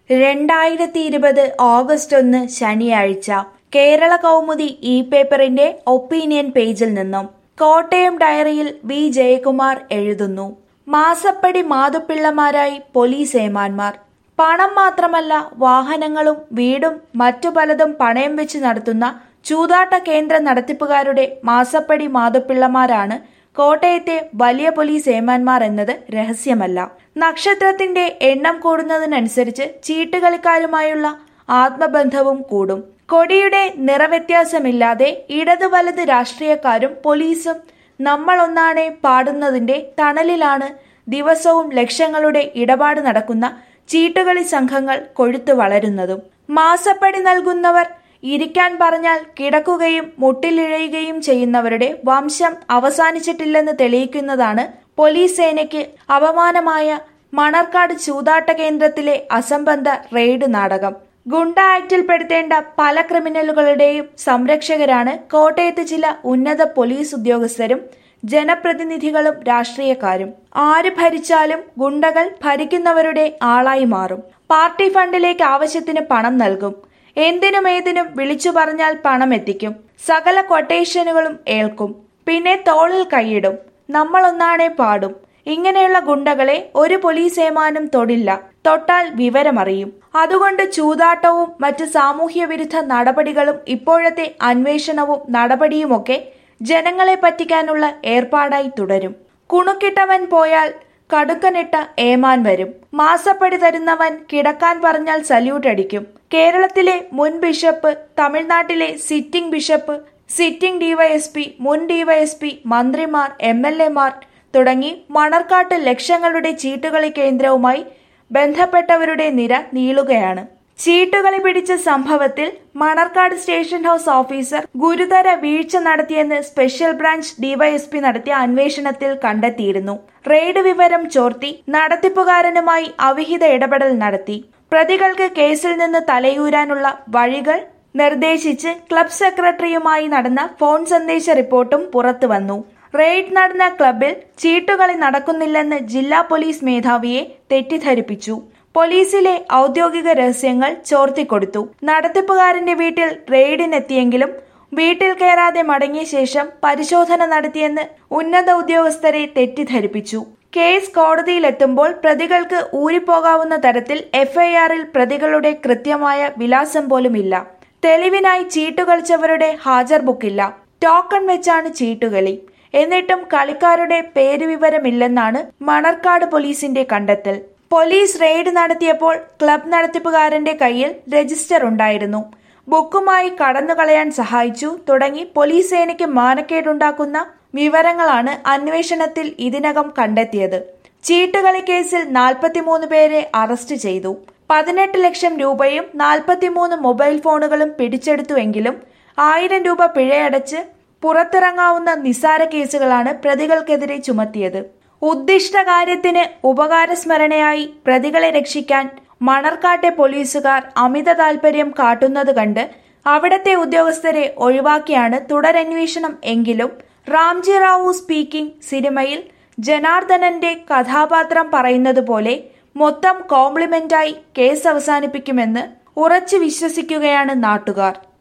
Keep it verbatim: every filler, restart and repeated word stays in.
രണ്ടായിരത്തി ഇരുപത് ഓഗസ്റ്റ് ഒന്ന് ശനിയാഴ്ച കേരള കൗമുദി ഇ പേപ്പറിന്റെ ഒപ്പീനിയൻ പേജിൽ നിന്നും കോട്ടയം ഡയറിയിൽ വി ജയകുമാർ എഴുതുന്നു. മാസപ്പടി മാതുപ്പിള്ളമാരായി പോലീസ് ഏമാന്മാർ. പണം മാത്രമല്ല, വാഹനങ്ങളും വീടും മറ്റു പലതും പണയം വെച്ച് നടത്തുന്ന ചൂതാട്ട കേന്ദ്ര നടത്തിപ്പുകാരുടെ മാസപ്പടി മാതുപ്പിള്ളമാരാണ് കോട്ടയത്തെ വലിയ പോലീസ് ഏമാന്മാർ എന്നത് രഹസ്യമല്ല. നക്ഷത്രത്തിന്റെ എണ്ണം കൂടുന്നതിനനുസരിച്ച് ചീട്ടുകളിക്കാരുമായുള്ള ആത്മബന്ധവും കൂടും. കൊടിയുടെ നിറവ്യത്യാസമില്ലാതെ ഇടത് വലത് രാഷ്ട്രീയക്കാരും പോലീസും നമ്മൾ ഒന്നാണെ പാടുന്നതിന്റെ തണലിലാണ് ദിവസവും ലക്ഷങ്ങളുടെ ഇടപാട് നടക്കുന്ന ചീട്ടുകളി സംഘങ്ങൾ കൊഴുത്തു വളരുന്നതും. മാസപ്പടി നൽകുന്നവർ ഇരിക്കാൻ പറഞ്ഞാൽ കിടക്കുകയും മുട്ടിലിഴയുകയും ചെയ്യുന്നവരുടെ വംശം അവസാനിച്ചിട്ടില്ലെന്ന് തെളിയിക്കുന്നതാണ് പോലീസ് സേനയ്ക്ക് അപമാനമായ മണർക്കാട് ചൂതാട്ട കേന്ദ്രത്തിലെ അസംബന്ധ റെയ്ഡ് നാടകം. ഗുണ്ട ആക്ടിൽപ്പെടുത്തേണ്ട പല ക്രിമിനലുകളുടെയും സംരക്ഷകരാണ് കോട്ടയത്ത് ചില ഉന്നത പോലീസ് ഉദ്യോഗസ്ഥരും ജനപ്രതിനിധികളും രാഷ്ട്രീയക്കാരും. ആര് ഭരിച്ചാലും ഗുണ്ടകൾ ഭരിക്കുന്നവരുടെ ആളായി മാറും. പാർട്ടി ഫണ്ടിലേക്ക് ആവശ്യത്തിന് പണം നൽകും. എന്തിനും ഏതിനും വിളിച്ചു പറഞ്ഞാൽ പണം എത്തിക്കും. സകല കൊട്ടേഷനുകളും ഏൽക്കും. പിന്നെ തോളിൽ കൈയിടും. നമ്മൾ ഒന്നാണെ പാടും. ഇങ്ങനെയുള്ള ഗുണ്ടകളെ ഒരു പോലീസ് ഏമാനും തൊടില്ല. തൊട്ടാൽ വിവരമറിയും. അതുകൊണ്ട് ചൂതാട്ടവും മറ്റ് സാമൂഹ്യ വിരുദ്ധ നടപടികളും ഇപ്പോഴത്തെ അന്വേഷണവും നടപടിയുമൊക്കെ ജനങ്ങളെ പറ്റിക്കാനുള്ള ഏർപ്പാടായി തുടരും. കുണുക്കിട്ടവൻ പോയാൽ കടുക്കനിട്ട ഏമാൻ വരും. മാസപ്പടി തരുന്നവൻ കിടക്കാൻ പറഞ്ഞാൽ സല്യൂട്ട് അടിക്കും. കേരളത്തിലെ മുൻ ബിഷപ്പ്, തമിഴ്നാട്ടിലെ സിറ്റിംഗ് ബിഷപ്പ്, സിറ്റിംഗ് ഡിവൈഎസ്പി, മുൻ ഡിവൈഎസ്പി, മന്ത്രിമാർ, എം എൽ എമാർ തുടങ്ങി മണർക്കാട്ട് ലക്ഷങ്ങളുടെ ചീട്ടുകളി കേന്ദ്രവുമായി ബന്ധപ്പെട്ടവരുടെ നിര നീളുകയാണ്. ചീട്ടുകളി പിടിച്ച സംഭവത്തിൽ മണർക്കാട് സ്റ്റേഷൻ ഹൌസ് ഓഫീസർ ഗുരുതര വീഴ്ച നടത്തിയെന്ന് സ്പെഷ്യൽ ബ്രാഞ്ച് ഡിവൈഎസ്പി നടത്തിയ അന്വേഷണത്തിൽ കണ്ടെത്തിയിരുന്നു. റെയ്ഡ് വിവരം ചോർത്തി നടത്തിപ്പുകാരനുമായി അവിഹിത ഇടപെടൽ നടത്തി. പ്രതികൾക്ക് കേസിൽ നിന്ന് തലയൂരാനുള്ള വഴികൾ നിർദ്ദേശിച്ച് ക്ലബ് സെക്രട്ടറിയുമായി നടന്ന ഫോൺ സന്ദേശ റിപ്പോർട്ടും പുറത്തുവന്നു. റെയ്ഡ് നടന്ന ക്ലബിൽ ചീട്ടുകളി നടക്കുന്നില്ലെന്ന് ജില്ലാ പോലീസ് മേധാവിയെ തെറ്റിദ്ധരിപ്പിച്ചു. പോലീസിലെ ഔദ്യോഗിക രഹസ്യങ്ങൾ ചോർത്തിക്കൊടുത്തു. നടത്തിപ്പുകാരന്റെ വീട്ടിൽ റെയ്ഡിനെത്തിയെങ്കിലും വീട്ടിൽ കയറാതെ മടങ്ങിയ ശേഷം പരിശോധന നടത്തിയെന്ന് ഉന്നത ഉദ്യോഗസ്ഥരെ തെറ്റിദ്ധരിപ്പിച്ചു. കേസ് കോടതിയിലെത്തുമ്പോൾ പ്രതികൾക്ക് ഊരിപ്പോകാവുന്ന തരത്തിൽ എഫ്ഐആറിൽ പ്രതികളുടെ കൃത്യമായ വിലാസം പോലുമില്ല. തെളിവിനായി ചീട്ടുകളിച്ചവരുടെ ഹാജർ ബുക്കില്ല. ടോക്കൺ വെച്ചാണ് ചീട്ടുകളി. എന്നിട്ടും കളിക്കാരുടെ പേരുവിവരമില്ലെന്നാണ് മണർക്കാട് പോലീസിന്റെ കണ്ടെത്തൽ. പോലീസ് റെയ്ഡ് നടത്തിയപ്പോൾ ക്ലബ് നടത്തിപ്പുകാരന്റെ കയ്യിൽ രജിസ്റ്റർ ഉണ്ടായിരുന്നു. ബുക്കുമായി കടന്നുകളയാൻ സഹായിച്ചു തുടങ്ങി പോലീസ് സേനയ്ക്ക് മാനക്കേടുണ്ടാക്കുന്ന വിവരങ്ങളാണ് അന്വേഷണത്തിൽ ഇതിനകം കണ്ടെത്തിയത്. ചീട്ടുകളി കേസിൽ നാൽപ്പത്തിമൂന്ന് പേരെ അറസ്റ്റ് ചെയ്തു. പതിനെട്ട് ലക്ഷം രൂപയും നാൽപ്പത്തിമൂന്ന് മൊബൈൽ ഫോണുകളും പിടിച്ചെടുത്തുവെങ്കിലും ആയിരം രൂപ പിഴയടച്ച് പുറത്തിറങ്ങാവുന്ന നിസ്സാര കേസുകളാണ് പ്രതികൾക്കെതിരെ ചുമത്തിയത്. ഉദ്ദിഷ്ട കാര്യത്തിന് ഉപകാരസ്മരണയായി പ്രതികളെ രക്ഷിക്കാൻ മണർക്കാട്ടെ പോലീസുകാർ അമിത താൽപര്യം കാട്ടുന്നത് കണ്ട് അവിടത്തെ ഉദ്യോഗസ്ഥരെ ഒഴിവാക്കിയാണ് തുടരന്വേഷണം എങ്കിലും റാംജി റാവു സ്പീക്കിംഗ് സിനിമയിൽ ജനാർദ്ദനന്റെ കഥാപാത്രം പറയുന്നത് പോലെ മൊത്തം കോംപ്ലിമെന്റായി കേസ് അവസാനിപ്പിക്കുമെന്ന് ഉറച്ചു വിശ്വസിക്കുകയാണ് നാട്ടുകാർ.